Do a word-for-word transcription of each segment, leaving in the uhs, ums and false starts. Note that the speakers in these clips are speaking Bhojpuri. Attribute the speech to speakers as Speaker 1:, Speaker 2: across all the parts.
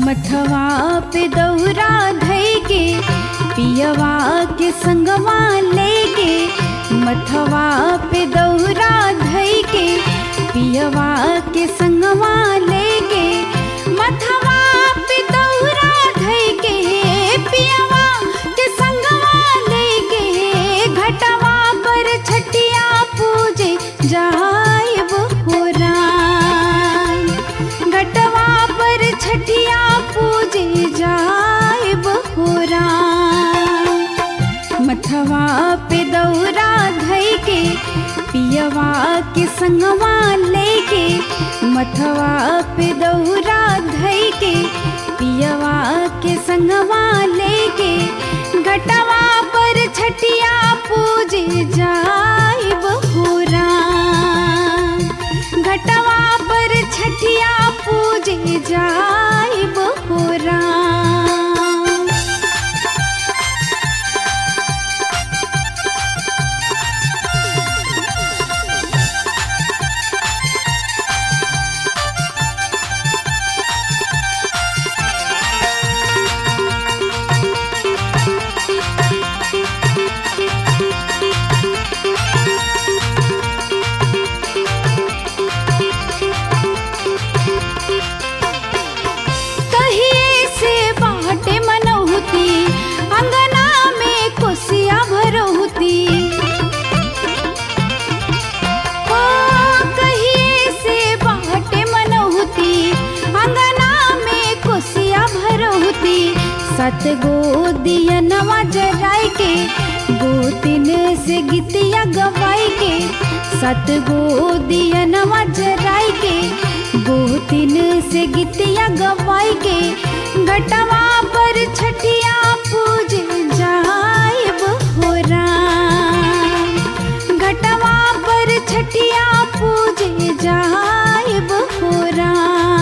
Speaker 1: मथवा पे दौरा धई के पियवा के संगवा लेके, मथवा पे दौरा धई के पियवा के संगवा लेके, मथवा पे दौरा धई के पियवा के संगवा लेके, घटवा पर छटिया पूजे जाइब हो राम, घटवा पर छटिया पूजे जाइब हो राम। मथवा पे दौरा धई के पियवा के संगवा लेके, मथवा पे दौरा धई के पियवा के संगवा लेके, घटवा पर छटिया पूजे जाइब हो राम, घटवा पर छटिया पूजे जाइब हो राम। सत गो दियनवा जराई के गोतिन से गीतिया गवाई के, सत गो दियनवा जराई के गोतिन से गीतिया गवाई के, घटवा पर छटिया पूजे जाइब हो राम, घटवा पर छटिया पूजे जाइब हो राम।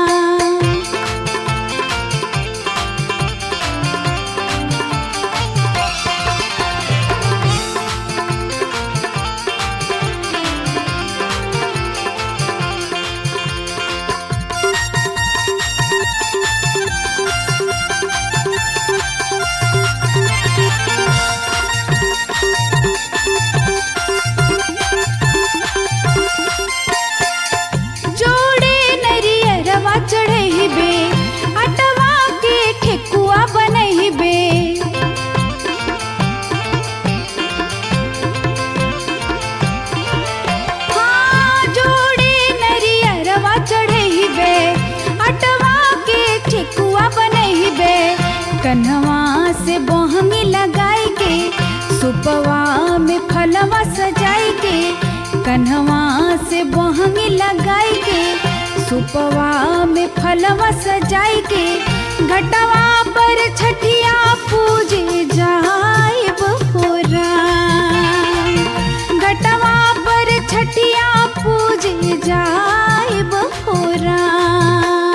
Speaker 1: कन्हवा से बोहंगी लगाई के सुपवा में फलवा सजाई के, कन्हवा से बोहंगी लगाई के सुपवा में फलवा सजाई के, घटवा पर छटिया पूजे जाइब हो राम, घटवा पर छटिया पूजे जाइब हो राम।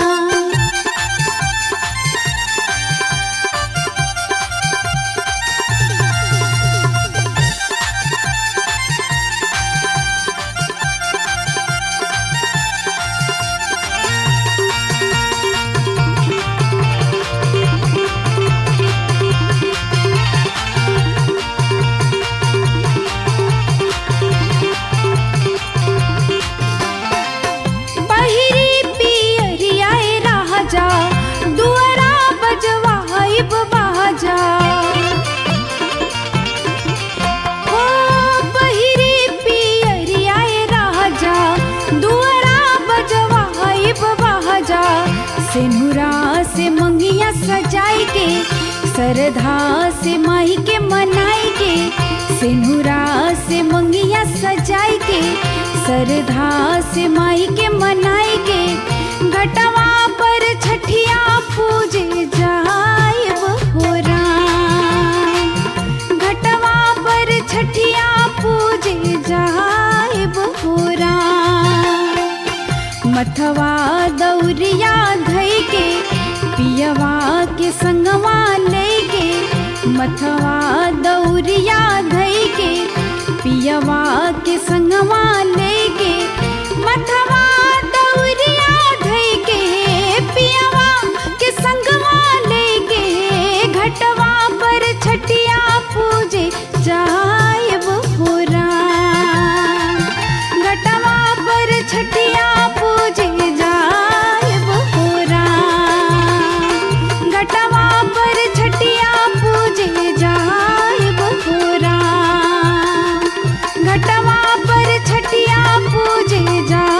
Speaker 1: सिंदूरा से मंगिया सजाई के सरधा से माही के मनाई के, सिंदूरा से मंगिया सजाई के सरधा से माही के मनाई के, घटवा पर छठिया पूजे जाइब हो राम, घटवा पर छठिया पूजे जाइब हो राम। मथवा दौरिया धई के पियवा के संगवा लेके, मथवा दौरिया धई के पियवा के संगवा लेके, मथवा दौरिया धई के पियवा के जा